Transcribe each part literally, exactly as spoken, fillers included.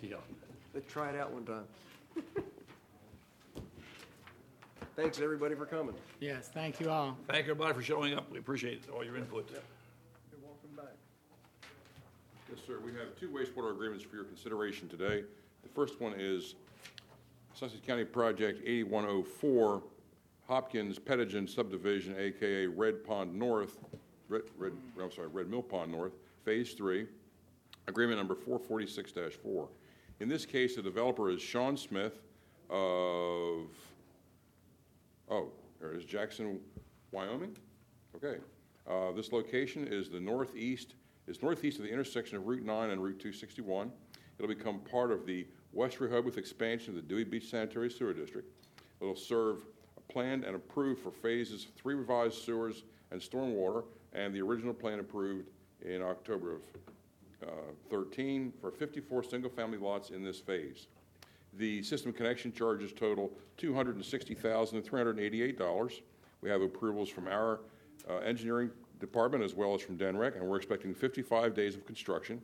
Yeah. Let's try it out one time. Thanks, everybody, for coming. Yes, thank you all. Thank everybody for showing up. We appreciate all your input. You're welcome back. Yes, sir. We have two wastewater agreements for your consideration today. The first one is Sussex County Project eighty-one oh four, Hopkins Petagon Subdivision, A K A Red Pond North, Red, Red, I'm sorry, Red Mill Pond North, Phase three, agreement number four forty-six dash four. In this case, the developer is Sean Smith of, oh, there it is, Jackson, Wyoming. Okay. Uh, this location is the northeast, is northeast of the intersection of Route nine and Route two sixty-one. It'll become part of the West Rehoboth expansion of the Dewey Beach Sanitary Sewer District. It'll serve planned and approved for phases three revised sewers and stormwater, and the original plan approved in October of uh, thirteen for fifty-four single-family lots in this phase. The system connection charges total two hundred sixty thousand three hundred eighty-eight dollars. We have approvals from our uh, engineering department as well as from D E N R E C, and we're expecting fifty-five days of construction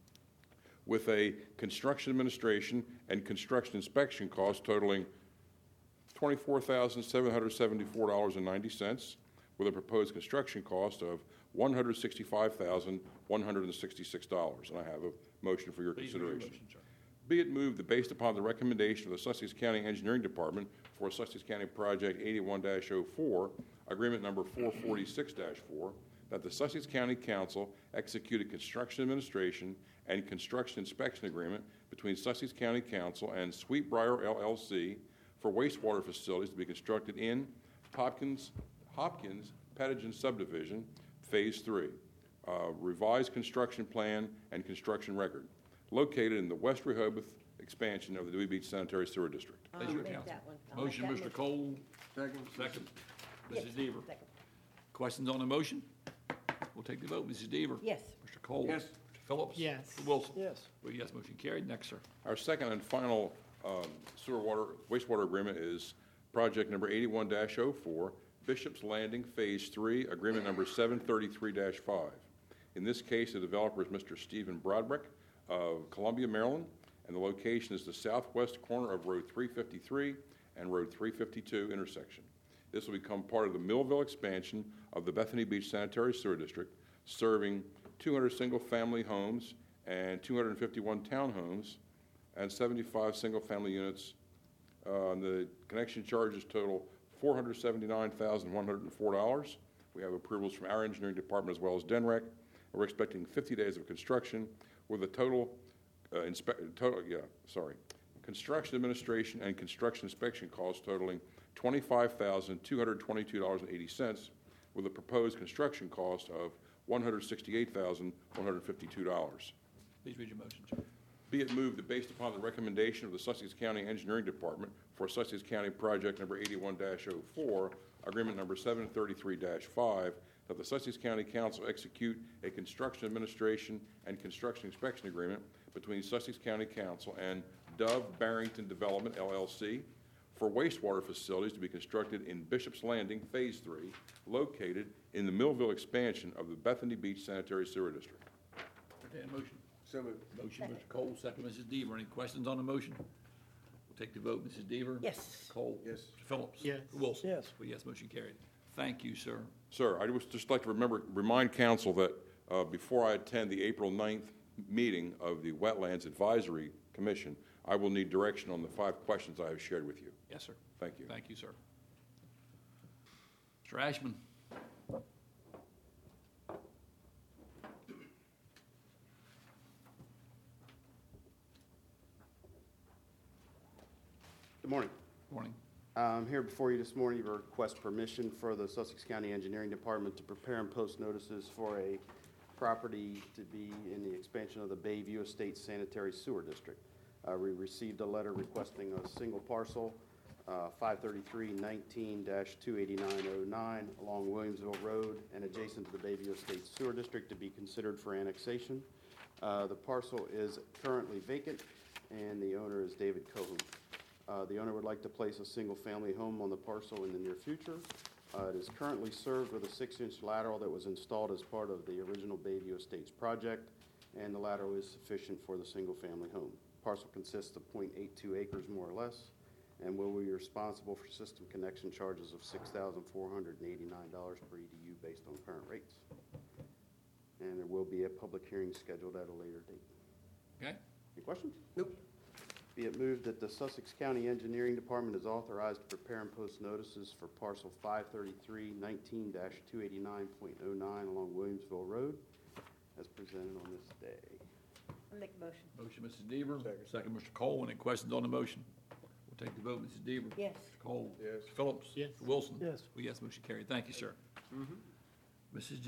with a construction administration and construction inspection cost totaling twenty-four thousand seven hundred seventy-four dollars and ninety cents, with a proposed construction cost of one hundred sixty-five thousand one hundred sixty-six dollars. And I have a motion for your Please make your consideration. motion, sir. Be it moved that based upon the recommendation of the Sussex County Engineering Department for Sussex County Project eighty-one dash oh four, agreement number four forty-six dash four, that the Sussex County Council execute a construction administration and construction inspection agreement between Sussex County Council and Sweetbriar L L C for wastewater facilities to be constructed in Hopkins, Hopkins Petagon Subdivision, Phase three, uh, revised construction plan and construction record, located in the West Rehoboth expansion of the Dewey Beach Sanitary Sewer District. I'll Pleasure, make counsel. that one. I'll make Motion, that Mister motion. Cole. Second. Second. Yes, Missus Deaver. second. Questions on the motion? We'll take the vote. Missus Deaver? Yes. Mister Cole? Yes. Mister Phillips? Yes. Mister Wilson? Yes. Well, yes, motion carried. Next, sir. Our second and final um, sewer water, wastewater agreement is project number eighty-one dash oh four, Bishop's Landing Phase three, agreement number seven thirty-three dash five. In this case, the developer is Mister Stephen Broderick of Columbia, Maryland, and the location is the southwest corner of Road three fifty-three and Road three fifty-two intersection. This will become part of the Millville expansion of the Bethany Beach Sanitary Sewer District, serving two hundred single-family homes and two hundred fifty-one townhomes and seventy-five single-family units. Uh, and the connection charges total four hundred seventy-nine thousand one hundred four dollars. We have approvals from our engineering department as well as D E N R E C. We're expecting fifty days of construction with a total, uh, inspe- total, yeah, sorry, construction administration and construction inspection costs totaling twenty-five thousand two hundred twenty-two dollars and eighty cents, with a proposed construction cost of one hundred sixty-eight thousand one hundred fifty-two dollars. Please read your motion, sir. Be it moved that based upon the recommendation of the Sussex County Engineering Department for Sussex County Project number eighty-one dash oh four, agreement number seven thirty-three dash five, that the Sussex County Council execute a construction administration and construction inspection agreement between Sussex County Council and Dove Barrington Development, L L C, for wastewater facilities to be constructed in Bishop's Landing, Phase three, located in the Millville expansion of the Bethany Beach Sanitary Sewer District. Entertain a motion. So moved. Motion, Mister Cole, second, Missus Deaver. Any questions on the motion? We'll take the vote. Missus Deaver? Yes. Mister Cole? Yes. Mister Phillips? Yes. Mister Wilson? Yes. Well, yes, motion carried. Thank you, sir. Sir, I would just like to remember, remind council that uh, before I attend the April ninth meeting of the Wetlands Advisory Commission, I will need direction on the five questions I have shared with you. Yes, sir. Thank you. Thank you, sir. Mister Ashman? Good morning. Morning. I'm here before you this morning to request permission for the Sussex County Engineering Department to prepare and post notices for a property to be in the expansion of the Bayview Estates Sanitary Sewer District. Uh, we received a letter requesting a single parcel, uh, five thirty-three nineteen dash two eighty-nine oh nine along Williamsville Road and adjacent to the Bayview Estates Sewer District to be considered for annexation. Uh, the parcel is currently vacant and the owner is David Cohen. Uh, the owner would like to place a single-family home on the parcel in the near future. Uh, it is currently served with a six-inch lateral that was installed as part of the original Bayview Estates project, and the lateral is sufficient for the single-family home. Parcel consists of .eight two acres more or less, and will be responsible for system connection charges of six thousand four hundred eighty-nine dollars per E D U based on current rates. And there will be a public hearing scheduled at a later date. Okay? Any questions? Nope. Be it moved that the Sussex County Engineering Department is authorized to prepare and post notices for parcel five thirty-three nineteen dash two eighty-nine point oh nine along Williamsville Road as presented on this day. I'll make a motion. Motion, Missus Deaver. Second. Second, Mister Cole. Any questions on the motion? We'll take the vote. Missus Deaver. Yes. Mister Cole. Yes. Mister Phillips. Yes. Mister Wilson. Yes. Well, yes, motion carried. Thank you, sir. Missus